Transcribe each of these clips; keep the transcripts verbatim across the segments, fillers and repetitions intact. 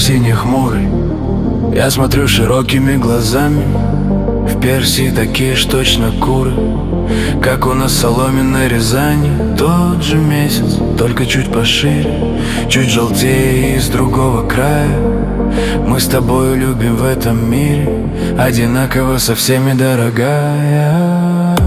синий хмурый. Я смотрю широкими глазами. В Персии такие ж точно куры, как у нас в соломенной Рязани. Тот же месяц, только чуть пошире, чуть желтее и с другого края. Мы с тобою любим в этом мире одинаково со всеми, дорогая.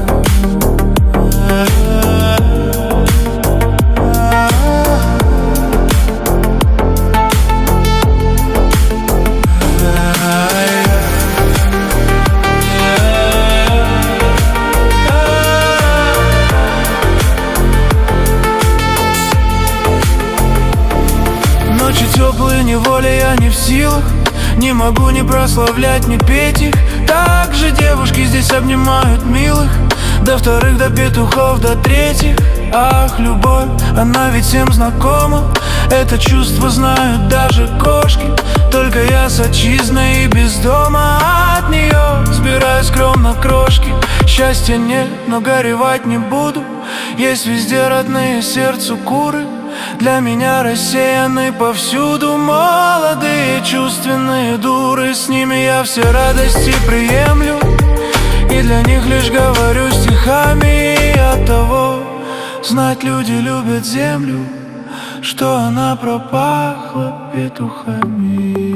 Ночи теплые, неволя, я не в силах. Не могу ни прославлять, ни петь их. Так же девушки здесь обнимают милых, до вторых, до петухов, до третьих. Ах, любовь, она ведь всем знакома. Это чувство знают даже кошки. Только я с отчизной и без дома. От нее сбираю скромно крошки. Счастья нет, но горевать не буду. Есть везде родные сердцу куры. Для меня рассеяны повсюду молодые чувственные дуры. С ними я все радости приемлю, и для них лишь говорю стихами. И оттого знать люди любят землю, что она пропахла петухами.